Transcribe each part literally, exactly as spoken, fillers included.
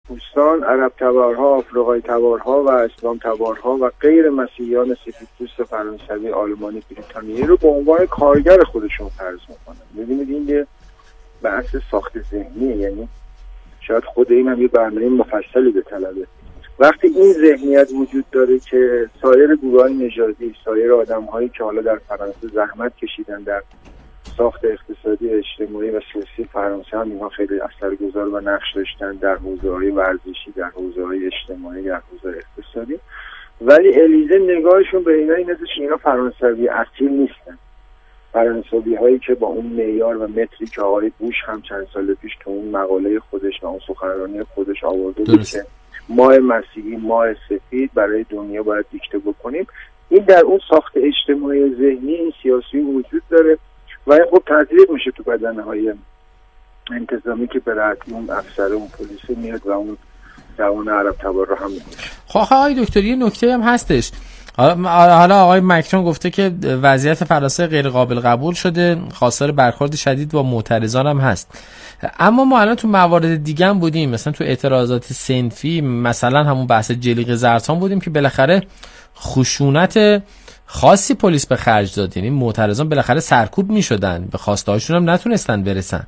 سفیدپوستان، عرب تبارها، آفریقای تبارها و اسلام تبارها و غیر مسیحیان سفیدپوست فرانسوی، آلمانی، بریتانیایی رو به عنوان کارگر خودشون فرض میکنن. ببینید این یه بحث ساخت ذهنیه، یعنی شاید خود این هم یه برنامه مفصلی به طلبه. وقتی این ذهنیت وجود داره که سایر گروه‌های نژادی، سایر آدم‌هایی که حالا در فرانسه زحمت کشیدن در ساخت اقتصادی، اجتماعی و سیاسی فرانسه هم اینها خیلی اثرگذار و نقش داشتن در حوزه‌های ورزشی، در حوزه‌های اجتماعی، در حوزه اقتصادی، ولی الیزه نگاهشون به اینا این هستش اینا فرانسوی اصیل نیستن. فرانسوی هایی که با اون معیار و متری که آقای بوش هم چند سال پیش تو اون مقاله خودش و اون سخنرانی خودش آورده بود که ماه مسیحی، ماه سفید برای دنیا باید دیکته بکنیم، این در اون ساخت اجتماعی ذهنی این سیاسی وجود داره و این خب تطبیق میشه تو بدنهای انتظامی که برای اون افسر اون پلیس میاد و اون جوان عرب تبار رو هم میکنه. خب آقای دکتر یه نکته هم هستش، حالا آقای مکرون گفته که وضعیت فرانسه غیر قابل قبول شده، خواستار برخورد شدید با معترضان هم هست، اما ما الان تو موارد دیگه هم بودیم، مثلا تو اعتراضات صنفی، مثلا همون بحث جلیقه زرتان بودیم که بالاخره خشونت خاصی پلیس به خرج داد، یعنی معترضان بالاخره سرکوب میشدن، به خواسته هاشون هم نتونستن برسن.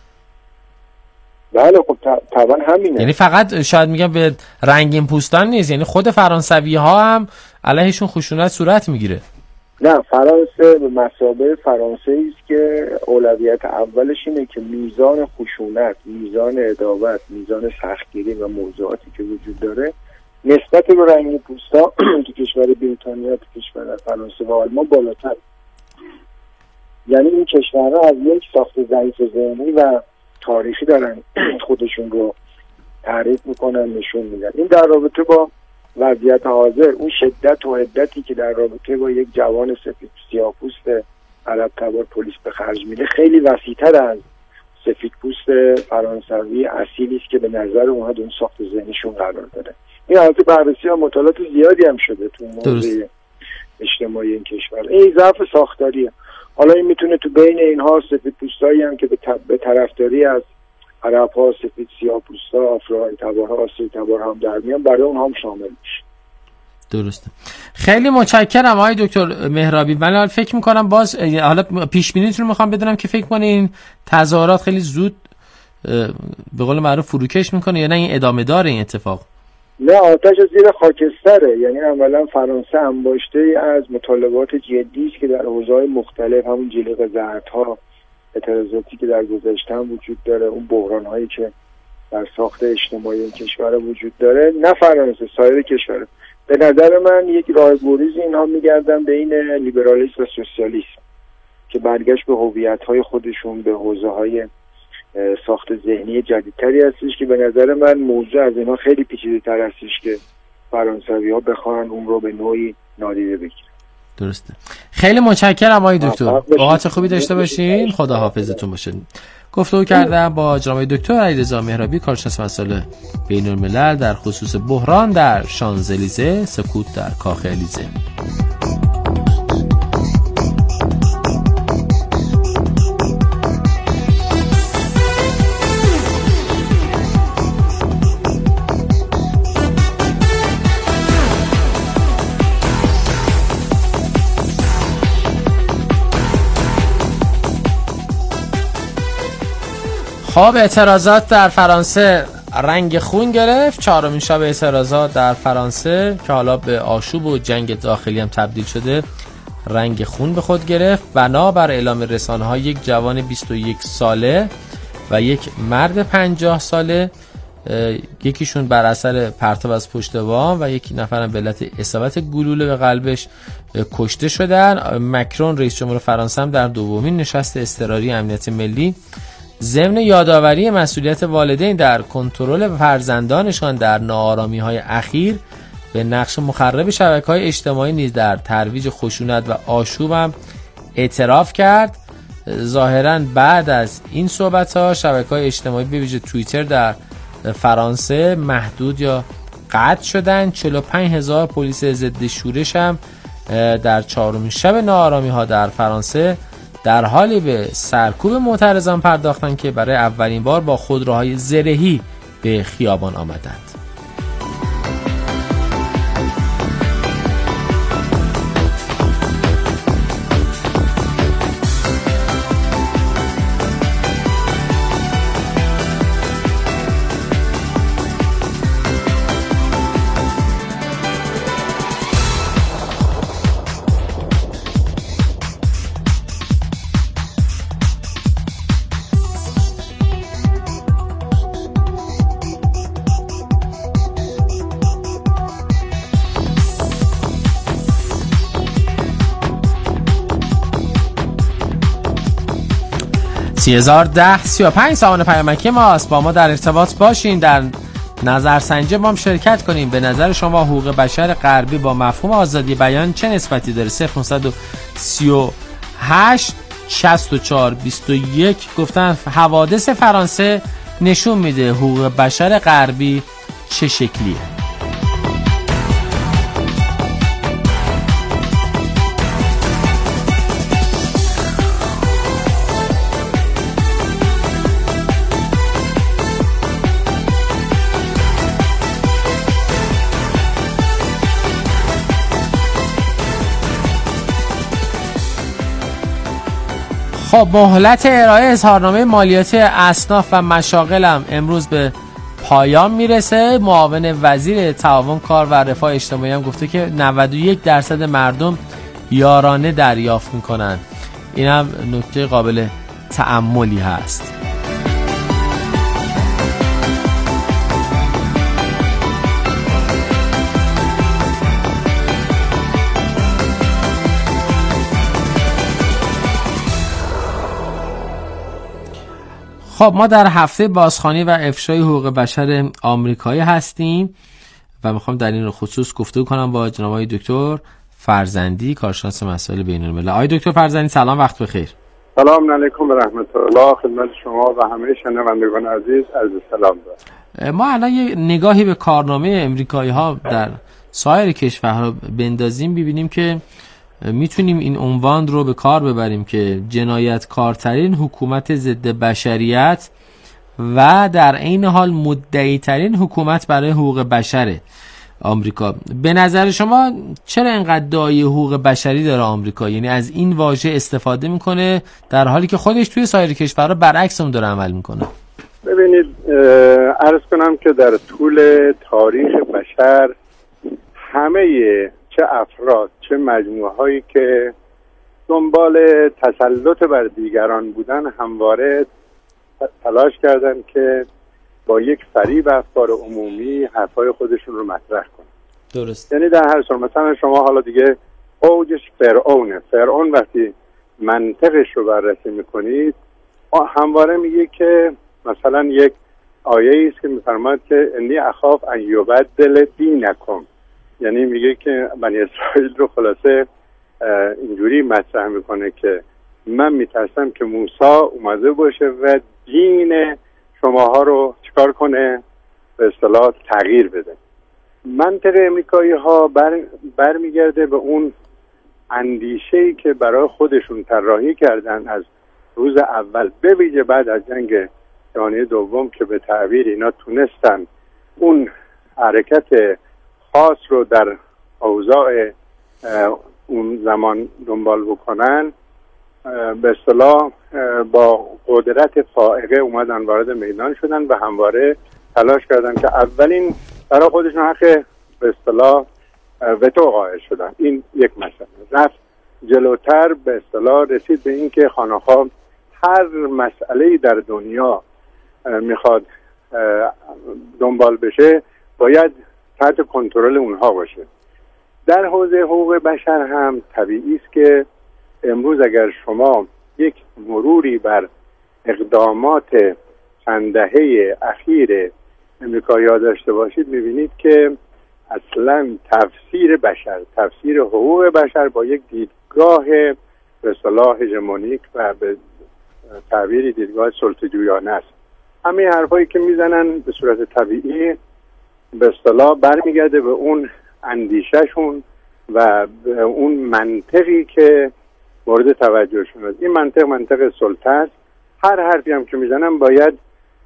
بله خب طبعا همینه، یعنی فقط شاید میگم به رنگین پوستان نیست، یعنی خود فرانسوی ها هم علیهشون خشونت صورت میگیره. نه، فرانسه به مثابه فرانسه است که اولویت اولش اینه که میزان خشونت، میزان عداوت، میزان سختگیری و موضوعاتی که وجود داره نسبت به رنگین پوستا تو کشور بریتانیا، تو کشور فرانسه و آلمان بالاتر. یعنی این کشورها از یک ساخت ضعیف ذهنی و تاریخی دارن خودشون رو تعریف میکنن، نشون میدن. این در رابطه با وضعیت حاضر، اون شدت و حدتی که در رابطه با یک جوان سفید سیاه‌پوست عرب تبار پلیس به خرج میده خیلی وسیع‌تر از سفیدپوست فرانسوی اصیلی است که به نظر اونها اون ساخت ذهنیشون قرار داره. این البته بررسی و مطالعات زیادی هم شده تو موضوع اجتماعی این کشور. این ضعف ساختاریه. حالا این میتونه تو بین اینها سفیدپوستایی هم که به طرفداری از عرب‌ها، سفید سیاه‌پوستا، آفریقای تبارها، آسیایی تبارها هم در میان، برای اونها هم شامل میشه. درسته. خیلی متشکرم آقای دکتر مهرابی. من فکر میکنم باز حالا پیش بینیتون رو میخوام بدونم که فکر کنین تظاهرات خیلی زود به قول معروف فروکش میکنه یا نه این ادامه داره این اتفاق؟ نه، آتش زیر خاکستره. یعنی اولا فرانسه انباشته از مطالبات جدی است که در حوزه‌های مختلف، همون جلیقه زردها، اعتراضاتی که در گذشته هم وجود داره، اون بحران‌هایی که در ساخت اجتماعی این کشور وجود داره، نه فرانسه، سایر کشور. به نظر من یک راهگریز اینها میگردن بین لیبرالیسم و سوسیالیسم که برگشت به هویت‌های خودشون، به حوزه‌های ساخت ذهنی جدیدتری هستش که به نظر من موضوع از اینها خیلی پیچیده‌تر هستش که فرانسوی‌ها بخوان اون رو به نوعی نادیده بگیرن. درسته. خیلی متشکرم آقای دکتر. اوقات خوبی داشته باشین. خدا حافظتون باشه. گفتگو کردم با جناب دکتر علیرضا مهرابی، کارشناس مسائل بین‌الملل در خصوص بحران در شانزلیزه، سکوت در کاخ الیزه. خب اعتراضات در فرانسه رنگ خون گرفت. چهارمین شب اعتراضات در فرانسه که حالا به آشوب و جنگ داخلی هم تبدیل شده رنگ خون به خود گرفت. بنابر اعلام رسانه‌ها یک جوان بیست و یک ساله و یک مرد پنجاه ساله، یکیشون بر اثر پرتاب از پشت بام و یک نفرم به علت اصابت گلوله به قلبش کشته شدن. مکرون رئیس جمهور فرانسه هم در دومین نشست اضطراری امنیت ملی ضمن یادآوری مسئولیت والدین در کنترل فرزندانشان در ناآرامی‌های اخیر به نقش مخرب شبکه‌های اجتماعی نیز در ترویج خشونت و آشوب هم اعتراف کرد. ظاهراً بعد از این صحبت‌ها شبکه‌های اجتماعی به ویژه توییتر در فرانسه محدود یا قطع شدن. چهل و پنج هزار پلیس ضد شورش هم در چهارمین شب ناآرامی‌ها در فرانسه در حالی به سرکوب معترضان پرداختند که برای اولین بار با خودروهای زرهی به خیابان آمدند. سی هزار و ده سی و پنج سامان پیامکی ماست. با ما در ارتباط باشین، در نظرسنجی ما هم شرکت کنیم. به نظر شما حقوق بشر غربی با مفهوم آزادی بیان چه نسبتی داره؟ صفر نهصد و سی و هشت شصت و چهار بیست و یک گفتن حوادث فرانسه نشون میده حقوق بشر غربی چه شکلیه. خب مهلت ارائه اظهارنامه مالیاتی اصناف و مشاغلم امروز به پایان میرسه. معاون وزیر تعاون کار و رفاه اجتماعی هم گفته که نود و یک درصد مردم یارانه دریافت میکنن. این هم نکته قابل تأملی هست. خب ما در هفته بازخوانی و افشای حقوق بشر آمریکایی هستیم و میخوام در این خصوص گفتگو کنم با جناب آقای دکتر فرزندی، کارشناس مسائل بین‌الملل. آقای دکتر فرزندی سلام، وقت بخیر. سلام علیکم و رحمت الله خدمت شما و همه شنوندگان عزیز، عرض سلام دارم. ما الان یه نگاهی به کارنامه امریکایی ها در سایر کشورها بندازیم، ببینیم که میتونیم این عنوان رو به کار ببریم که جنایتکارترین حکومت ضد بشریت و در عین حال مدعی ترین حکومت برای حقوق بشر آمریکا. به نظر شما چرا اینقدر دعای حقوق بشری داره آمریکا؟ یعنی از این واژه استفاده میکنه در حالی که خودش توی سایر کشورها برعکس اون داره عمل میکنه. ببینید، عرض کنم که در طول تاریخ بشر همه چه افراد چه مجموعه هایی که دنبال تسلط بر دیگران بودن همواره تلاش کردن که با یک فریب افکار عمومی حرفای خودشون رو مطرح کنن. درست. یعنی در هر صورت مثلا شما حالا دیگه اوجش فرعونه. فرعون وقتی منطقش رو بررسی میکنید همواره میگه که مثلا یک آیه است که میفرماید که انی اخاف ان یبدل دینکم، یعنی میگه که بنی اسرائیل رو خلاصه اینجوری مطرح میکنه که من میترسم که موسی اومده باشه و دین شماها رو چیکار کنه؟ به اصطلاح تغییر بده. منطق امریکایی ها بر برمیگرده به اون اندیشه‌ای که برای خودشون طراحی کردن از روز اول، به ویژه بعد از جنگ جهانی دوم که به تعبیر اینا تونستن اون حرکت خاص رو در اوضاع اون زمان دنبال بکنن. به اصطلاح با قدرت فائقه اومدن وارد میدان شدن و همواره تلاش کردن که اولین برای خودشون حق به اصطلاح وتو قائل شدن. این یک مسئله. رفت جلوتر، به اصطلاح رسید به این که خانه‌ها هر مسئله‌ای در دنیا میخواد دنبال بشه باید تحت کنترل اونها باشه. در حوزه حقوق بشر هم طبیعی است که امروز اگر شما یک مروری بر اقدامات چند دهه اخیر امریکایی‌ها داشته باشید می‌بینید که اصلاً تفسیر بشر، تفسیر حقوق بشر با یک دیدگاه به اصطلاح هژمونیک و به تعبیری دیدگاه سلطه‌جویانه است. همه حرفایی که میزنن به صورت طبیعی به اصطلاح برمیگرده به اون اندیشهشون و به اون منطقی که مورد توجهشون است. این منطق منطق سلطه است. هر حرفی هم که میزنن باید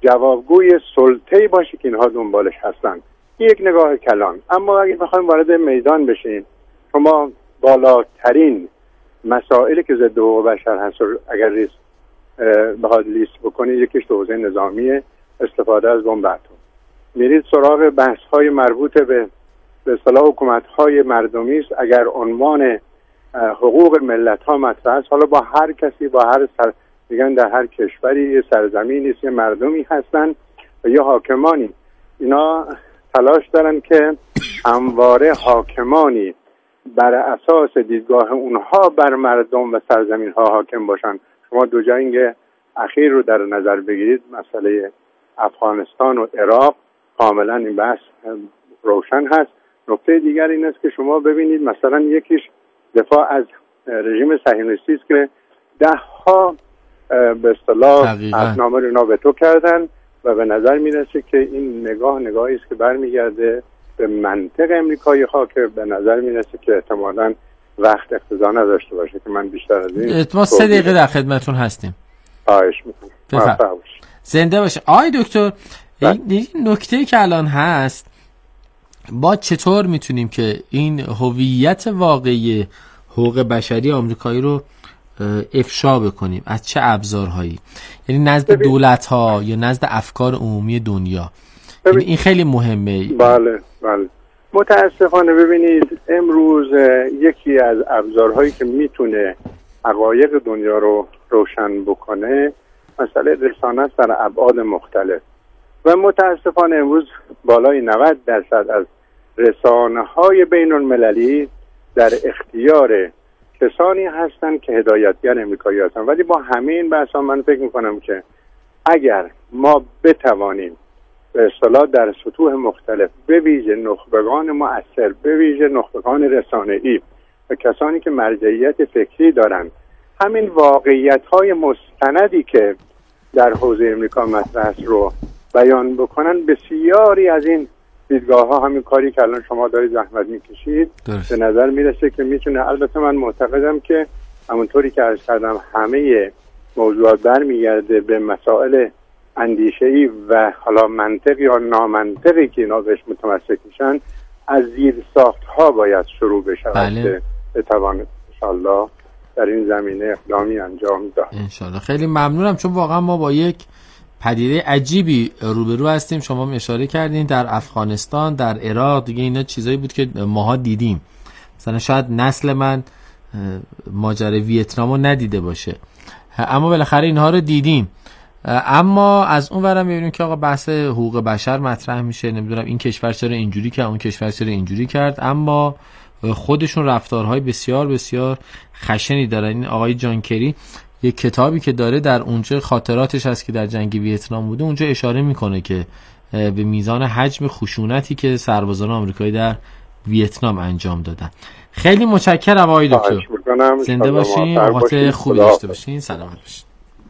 جوابگوی سلطه‌ای باشه که اینها دنبالش هستن. یک نگاه کلان. اما اگه بخوایم وارد میدان بشیم، شما بالاترین مسائلی که ضد حقوق بشر هست اگر ریس بخواد لیست بکنید، یکیش حوزه نظامی استفاده از بمب اتم. میرید سراغ بحث‌های مربوط به به اصطلاح حکومت‌های مردمی است. اگر عنوان حقوق ملت‌ها مطرح است، حالا با هر کسی، با هر سر میگن در هر کشوری یه سرزمینی است، یه مردمی هستن و یه حاکمانی، اینا تلاش دارن که همواره حاکمانی بر اساس دیدگاه اونها بر مردم و سرزمین‌ها حاکم باشن. شما دو جنگ اخیر رو در نظر بگیرید، مسئله افغانستان و عراق، کاملا این بحث روشن هست. نکته دیگر این است که شما ببینید مثلا یکیش دفاع از رژیم صهیونیستی است که ده ها به اصطلاح عهدنامه رو وتو کردن و به نظر میرسه که این نگاه نگاهی است که برمیگرده به منطق امریکایی ها که به نظر میرسه که احتمالاً وقت اقتضا نداشته باشه که من بیشتر از این ما سه دقیقه در خدمتون هستیم. خواهش میکنم. زنده باشه. آقای دکتر، این نکته که الان هست، با چطور میتونیم که این هویت واقعی حقوق بشری آمریکایی رو افشا بکنیم؟ از چه ابزارهایی؟ یعنی نزد دولت ها یا نزد افکار عمومی دنیا؟ یعنی این خیلی مهمه. بله بله. متاسفانه ببینید امروز یکی از ابزارهایی که میتونه حقایق دنیا رو روشن بکنه مسئله رسانه است در ابعاد مختلف و متاسفانه امروز بالای نود درصد از رسانه‌های بین المللی در اختیار کسانی هستند که هدایتگر امریکایی هستند. ولی با همه این بحثا من فکر میکنم که اگر ما بتوانیم به اصطلاح در سطوح مختلف به ویژه نخبگان مؤثر، به ویژه نخبگان رسانه‌ای و کسانی که مرجعیت فکری دارند، همین واقعیت‌های مستندی که در حوزه امریکا مطرح است رو بیان بکنن، بسیاری از این دیدگاه ها، همین کاری که الان شما دارید زحمت میکشید، به نظر میرسه که میتونه. البته من معتقدم که همونطوری که عرض کردم همه موضوعات برمیگرده به مسائل اندیشه‌ای و حالا منطقی یا نامنطقی که اینا بهش متمسک میشن، از زیر ساخت ها باید شروع بشه. بله. بتوان انشالله در این زمینه اقدامی انجام داد. انشالله. خیلی ممنونم، چون واقعا ما با یک پدیده عجیبی روبرو هستیم. شما اشاره کردین در افغانستان، در عراق، دیگه اینا چیزایی بود که ماها دیدیم. مثلا شاید نسل من ماجرای ویتنامو ندیده باشه، اما بالاخره اینها رو دیدیم. اما از اون ورم میبینیم که آقا بحث حقوق بشر مطرح میشه، نمیدونم این کشور چرا اینجوری کرد، اون کشور چرا اینجوری کرد، اما خودشون رفتارهای بسیار بسیار خشنی دارن. این آقای جان کری یک کتابی که داره، در اونجا خاطراتش هست که در جنگ ویتنام بوده، اونجا اشاره میکنه که به میزان حجم خشونتی که سربازان آمریکایی در ویتنام انجام دادن. خیلی متشکرم آقای دکتر. زنده باشین، اوقات خوبی داشته باشین، سلامت باشین.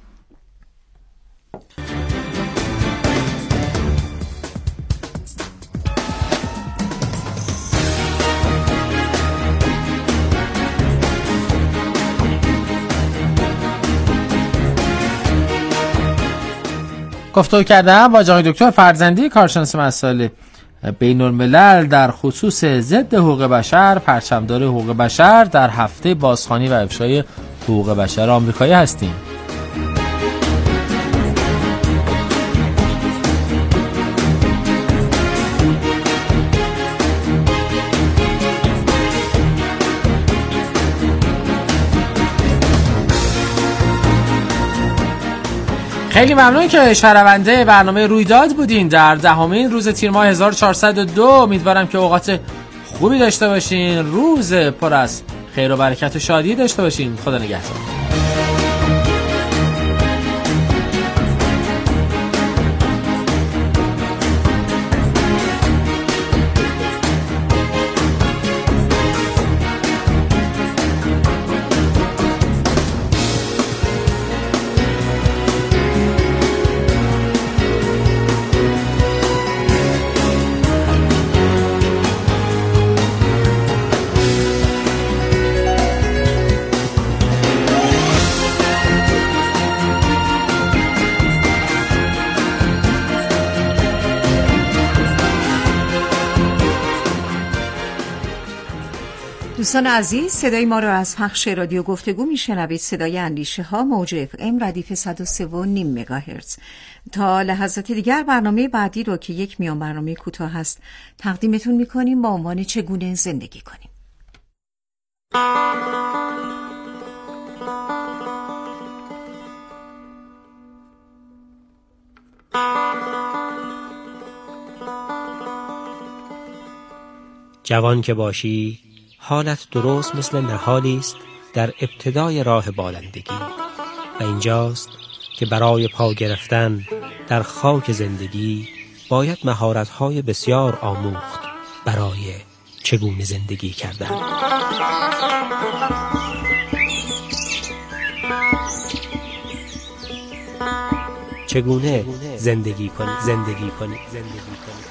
گفتگو کردم با جناب دکتر فرزندی، کارشناس مسائل بین الملل در خصوص ضد حقوق بشر، پرچمدار حقوق بشر در هفته بازخوانی و افشای حقوق بشر آمریکایی هستیم. خیلی ممنون که شنونده برنامه رویداد بودین در دهمین روز تیر ماه هزار و چهارصد و دو. امیدوارم که اوقات خوبی داشته باشین، روز پر از خیر و برکت و شادی داشته باشین. خدا نگهدار. دوستان عزیز، صدای ما را از پخش رادیو گفتگو میشنوید. صدای اندیشه ها، موج اف ام ردیف صد و سه و نیم مگاهرتز. تا لحظات دیگر برنامه بعدی رو که یک میان برنامه کوتاه است تقدیمتون میکنیم با عنوان چگونه زندگی کنیم. جوان که باشی حالت درست مثل نهالی است در ابتدای راه بالندگی و اینجاست که برای پا گرفتن در خاک زندگی باید مهارت‌های بسیار آموخت برای چگونه زندگی کردن. چگونه زندگی کنی زندگی کنی زندگی کنی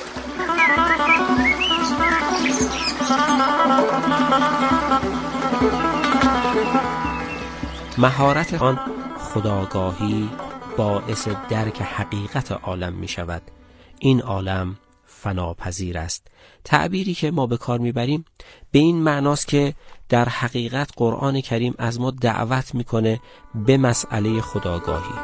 مهارت آن خودآگاهی باعث درک حقیقت عالم می شود. این عالم فناپذیر است. تعبیری که ما به کار میبریم به این معناست که در حقیقت قرآن کریم از ما دعوت میکنه به مسئله خودآگاهی.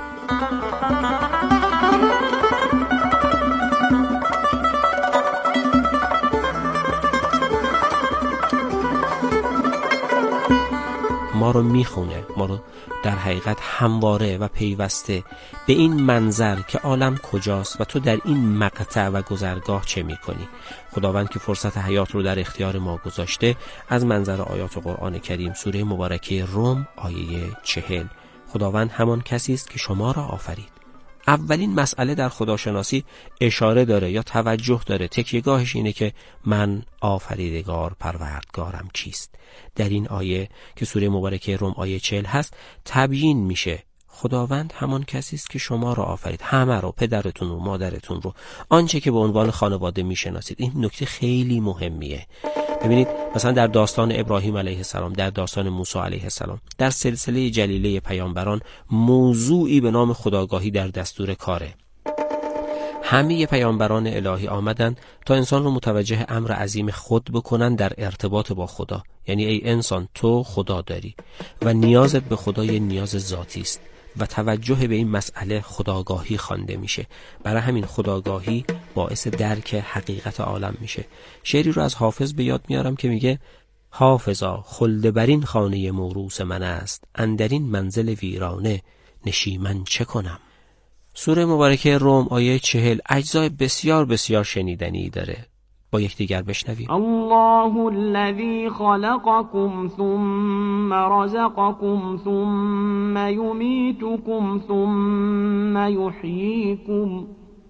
ما رو میخونه، ما رو در حقیقت همواره و پیوسته به این منظر که عالم کجاست و تو در این مقطع و گذرگاه چه میکنی. خداوند که فرصت حیات رو در اختیار ما گذاشته، از منظر آیات قرآن کریم سوره مبارکه روم آیه چهل، خداوند همان کسی است که شما را آفرید. اولین مسئله در خداشناسی اشاره داره یا توجه داره، تکیه‌گاهش اینه که من آفریدگار پروردگارم کیست. در این آیه که سوره مبارکه روم آیه چهل هست تبیین میشه خداوند همان کسی است که شما را آفرید، همه رو، پدرتون رو، مادرتون رو، آنچه که به عنوان خانواده میشناسید. این نکته خیلی مهمیه. ببینید مثلا در داستان ابراهیم علیه السلام، در داستان موسی علیه السلام، در سلسله جلیله پیامبران موضوعی به نام خودآگاهی در دستور کاره. همه پیامبران الهی آمدن تا انسان رو متوجه امر عظیم خود بکنن در ارتباط با خدا. یعنی ای انسان، تو خدا داری و نیازت به خدا یه نیاز ذاتی است و توجه به این مسئله خودآگاهی خوانده میشه. برای همین خودآگاهی باعث درک حقیقت عالم میشه. شعری رو از حافظ به یاد میارم که میگه حافظا خلد برین خانه موروث من است، اندرین منزل ویرانه نشیمن چه کنم. سوره مبارکه روم آیه چهل اجزای بسیار بسیار شنیدنی داره. با یکدیگر بشنویم. الله الذی خلقکم ثم رزقکم ثم یمیتکم ثم یحییکم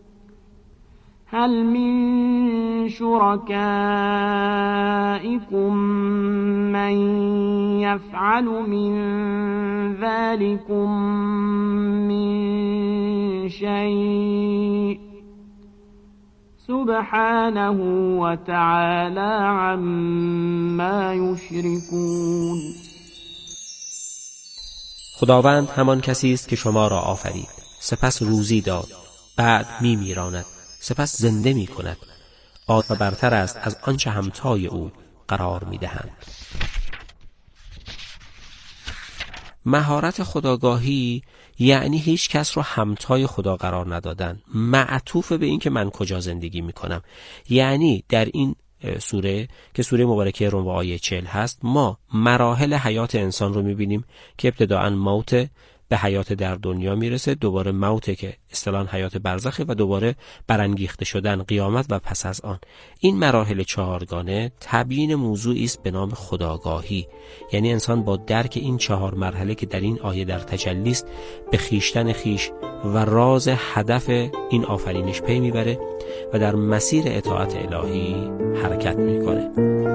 هل من شرکائکم من یفعل من ذلکم من شیء سبحانه و تعالی عما یشرکون. خداوند همان کسی است که شما را آفرید، سپس روزی داد، بعد می میراند، سپس زنده می کند. عالی و برتر است از آنچه همتای او قرار می دهند. مهارت خودآگاهی یعنی هیچ کس رو همتای خدا قرار ندادن، معطوف به این که من کجا زندگی می کنم. یعنی در این سوره که سوره مبارکه روم آیه چهل هست ما مراحل حیات انسان رو می بینیم که ابتداءً موت به حیات در دنیا میرسه، دوباره موته که اصطلاحاً حیات برزخه و دوباره برانگیخته شدن، قیامت و پس از آن. این مراحل چهارگانه تبیین موضوعی است به نام خودآگاهی. یعنی انسان با درک این چهار مرحله که در این آیه در تجلی است به خیشتن خیش و راز هدف این آفرینش پی میبره و در مسیر اطاعت الهی حرکت میکنه.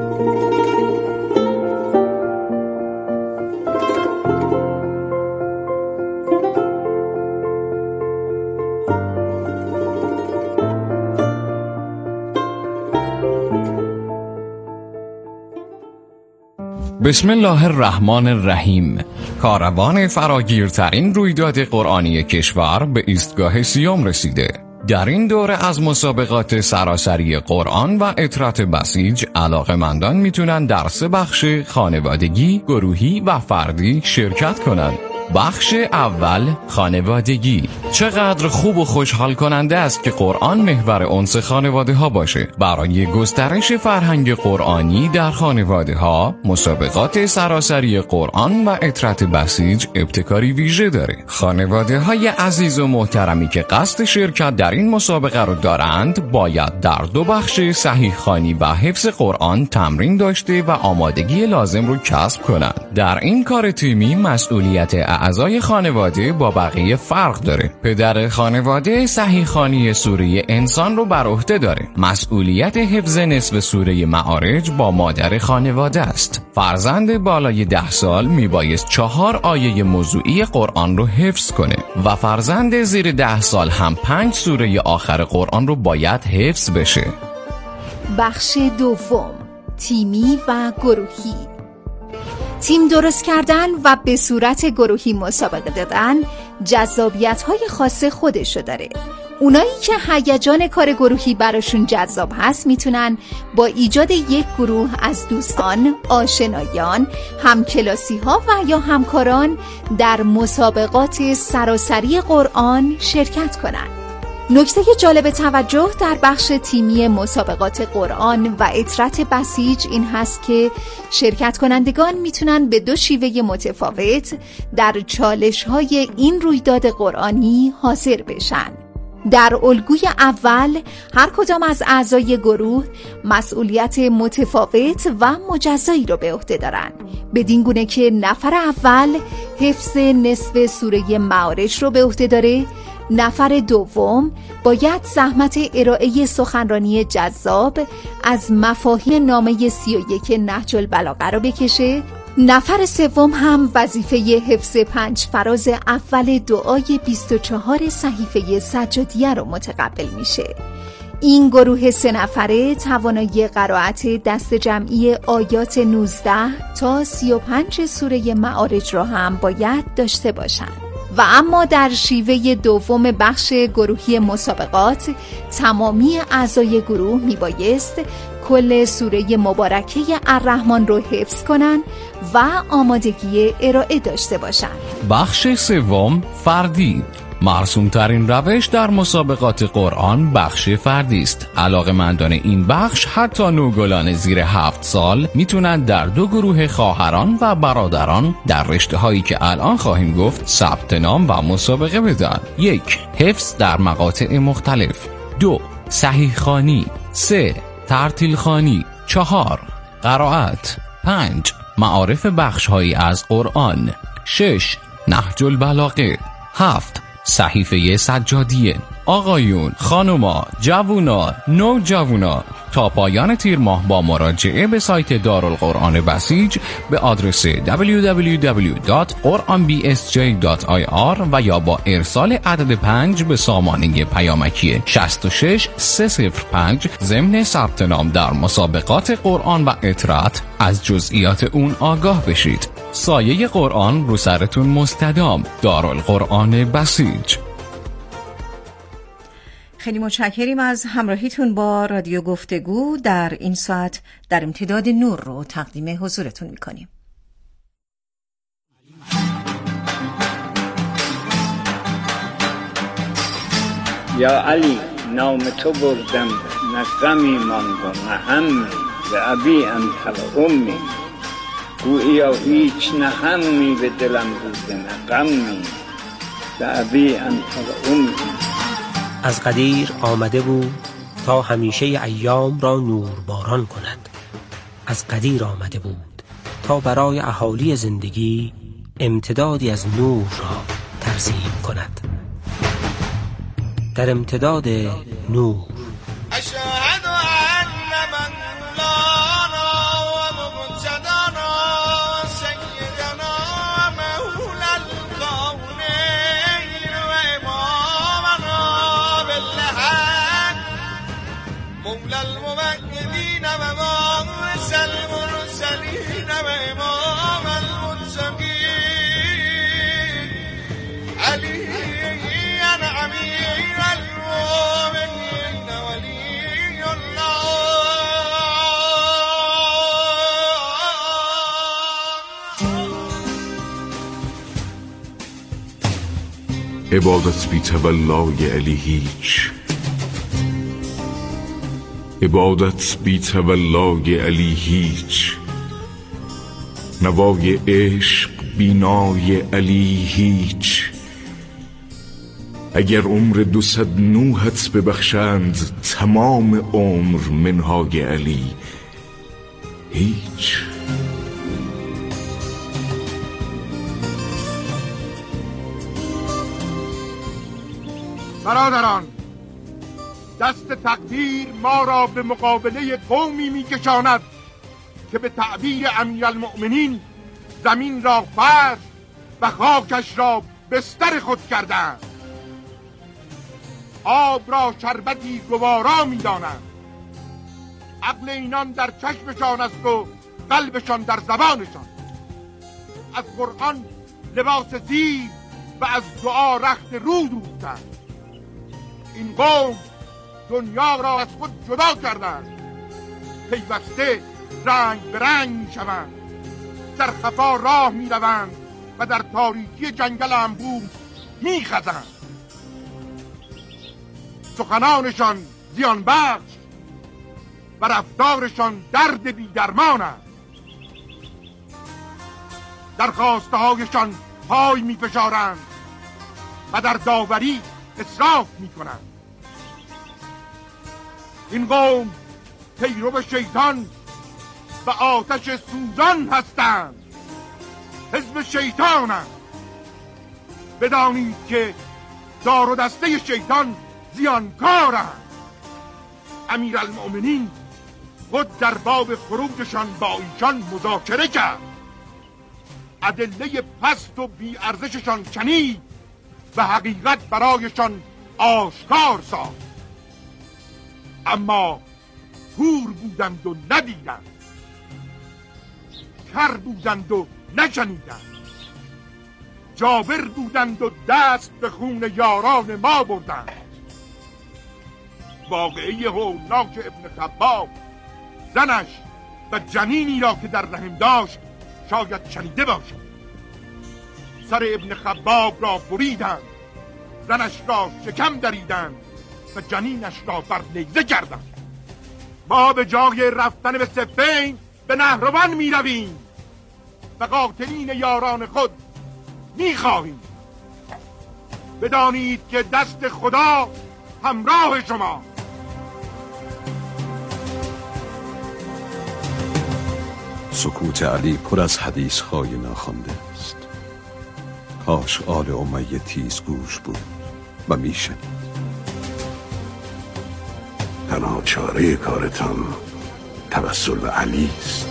بسم الله الرحمن الرحیم. کاروان فراگیرترین رویداد قرآنی کشور به ایستگاه سیوم رسیده. در این دوره از مسابقات سراسری قرآن و اطرات بسیج علاقه‌مندان میتونن در سه بخش خانوادگی، گروهی و فردی شرکت کنند. بخش اول، خانوادگی. چقدر خوب و خوشحال کننده است که قرآن محور انس خانواده ها باشه. برای گسترش فرهنگ قرآنی در خانواده ها، مسابقات سراسری قرآن و اطرات بسیج ابتکاری ویژه داره. خانواده های عزیز و محترمی که قصد شرکت در این مسابقه رو دارند، باید در دو بخش صحیح خوانی و حفظ قرآن تمرین داشته و آمادگی لازم رو کسب کنند. در این کار تیمی مسئولیت اعضای خانواده با بقیه فرق داره. پدر خانواده صحیح خوانی سوره انسان رو بر عهده داره. مسئولیت حفظ نصف سوره معارج با مادر خانواده است. فرزند بالای ده سال میبایست چهار آیه موضوعی قرآن رو حفظ کنه و فرزند زیر ده سال هم پنج سوره آخر قرآن رو باید حفظ بشه. بخش دوم، تیمی و گروهی. تیم درست کردن و به صورت گروهی مسابقه دادن جذابیت‌های خاص خودشو داره. اونایی که هیجان کار گروهی براشون جذاب هست میتونن با ایجاد یک گروه از دوستان، آشنایان، همکلاسی‌ها و یا همکاران در مسابقات سراسری قرآن شرکت کنن. نکته جالب توجه در بخش تیمی مسابقات قرآن و اطرات بسیج این هست که شرکت کنندگان میتونن به دو شیوه متفاوت در چالش‌های این رویداد قرآنی حاضر بشن. در الگوی اول هر کدام از اعضای گروه مسئولیت متفاوت و مجزایی رو به عهده دارن، بدین گونه که نفر اول حفظ نصف سوره معارج رو به عهده داره، نفر دوم باید زحمت ارائه سخنرانی جذاب از مفاهیم نامه سی و یک نهج البلاغه رو بکشه، نفر سوم هم وظیفه حفظ پنج فراز اول دعای بیست و چهار صحیفه سجادیه رو متقبل میشه. این گروه سه نفره توانایی قرائت دست جمعی آیات نوزده تا سی و پنج سوره معارج رو هم باید داشته باشن. و اما در شیوه دوم بخش گروهی مسابقات تمامی اعضای گروه میبایست کل سوره مبارکه الرحمن رو حفظ کنن و آمادگی ارائه داشته باشن. بخش سوم، فردی. مرسوم ترین روش در مسابقات قرآن بخش فردی است. علاقه‌مندان این بخش حتی نوگلان زیر هفت سال میتونن در دو گروه خواهران و برادران در رشته هایی که الان خواهیم گفت ثبت نام و مسابقه بدن. یک، حفظ در مقاطع مختلف. دو، صحیح خوانی. سه، ترتیل خوانی. چهار، قرائت. پنج، معارف بخش هایی از قرآن. شش، نهج البلاغه. هفت، صحیفه سجادیه. آقایون، خانوما، جوونا، نوجوانا، تا پایان تیر ماه با مراجعه به سایت دارالقرآن بسیج به آدرس دبلیو دبلیو دبلیو دات قرآن بی اس جی دات آی آر و یا با ارسال عدد پنج به سامانه پیامکی شصت و شش سه صفر پنج ضمن ثبت نام در مسابقات قرآن و اطرات از جزئیات اون آگاه بشید. سایه قرآن رو سرتون مستدام. دارالقرآن بسیج. خیلی متشکریم از همراهیتون با رادیو گفتگو. در این ساعت در امتداد نور رو تقدیم حضورتون میکنیم. یا علی، نام تو بردم نه غمی ماند و نه همی، به ابی انت و امی، گوییا هیچ نه همی به دلم بوده نه غمی، به ابی انت و امی. از قدیر آمده بود تا همیشه ایام را نور باران کند. از قدیر آمده بود تا برای اهالی زندگی امتدادی از نور را ترسیم کند. در امتداد نور اشهد ان مولانا و مجدنا سیدنا مولا الکونین و امامنا بالحق مولا الموحدین و وارث المرسلین و امام المتقین علی امیر المؤمنین عبادت بی تولای علی هیچ، عبادت بی تولای علی هیچ، نوای عشق بینای علی هیچ. اگر عمر دوصد نوحت ببخشند، تمام عمر منهای علی هیچ. برادران، دست تقدیر ما را به مقابله قومی میکشاند که به تعبیر امیرالمؤمنین زمین را فرش و خاکش را بستر خود کردند. آب را شربتی گوارا می‌دانند. عقل اینان در چشمشان است و قلبشان در زبانشان. از قرآن لباس زیب و از دعا رخت رود دوختند. این قوم دنیا را از خود جدا کردند. پیوسته رنگ به رنگ می‌شوند. در خفا راه می‌روند و در تاریکی جنگل انبوه می‌خزند. سخنانشان زیان بخش و رفتارشان درد بی درمان است. در خواسته هایشان پای می فشارند و در داوری اسراف می کنند. این قوم پیرو شیطان و آتش سوزان هستند. حزب شیطانند. بدانید که دار و دسته شیطان زیانکارند. امیرالمؤمنین خود در باب خروجشان با ایشان مذاکره کرد. ادله پست و بی ارزششان کنید و حقیقت برایشان آشکار ساخت. اما کور بودند و ندیدند، کر بودند و نشنیدند، جابر بودند و دست به خون یاران ما بردند. واقعه هولناک ابن خباب، زنش و جنینی را که در رحم داشت شاید شنیده باشد. سر ابن خباب را بریدند، زنش را شکم دریدند و جنینش را بر نیزه کردند. ما به جای رفتن به صفین به نهروان می رویم و قاتلین یاران خود می خواهیم. بدانید که دست خدا همراه شما. سکوت علی پر از حدیث های ناخوانده است. کاش آل امیه تیز گوش بود و میشنید. تنها چاره کارتان توسل به علی است.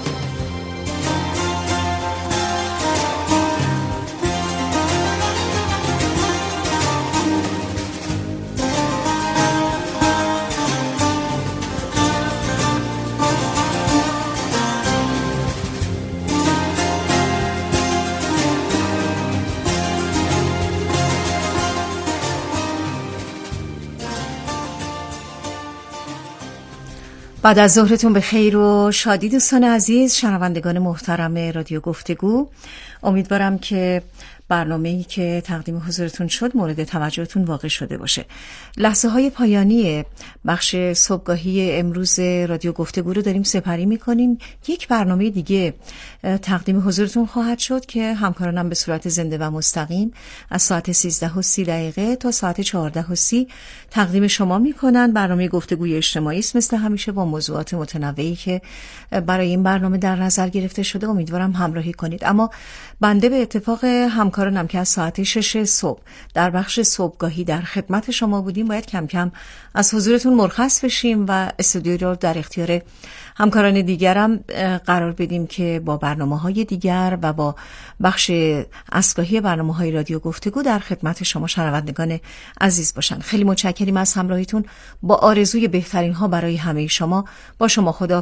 بعد از ظهرتون به خیر و شادی دوستان عزیز، شنوندگان محترم رادیو گفتگو. امیدوارم که برنامه‌ای که تقدیم حضورتون شد مورد توجهتون واقع شده باشه. لحظه های پایانی بخش صبحگاهی امروز رادیو گفتگو رو داریم سپری می‌کنیم. یک برنامه دیگه تقدیم حضورتون خواهد شد که همکارانم به صورت زنده و مستقیم از ساعت سیزده و سی دقیقه تا ساعت چهارده و سی تقدیم شما می‌کنن. برنامه گفتگوی اجتماعی است مثل همیشه با موضوعات متنوعی که برای این برنامه در نظر گرفته شده. امیدوارم همراهی کنید. اما بنده به اتفاق همکارانم که از ساعت شش صبح در بخش صبحگاهی در خدمت شما بودیم باید کم کم از حضورتون مرخص بشیم و استودیو رو در اختیار همکاران دیگرم قرار بدیم که با برنامه‌های دیگر و با بخش اسکاهی برنامه‌های رادیو گفتگو در خدمت شما شنوندگان عزیز باشن. خیلی متشکریم از همراهیتون. با آرزوی بهترین ها برای همه شما با شما خدا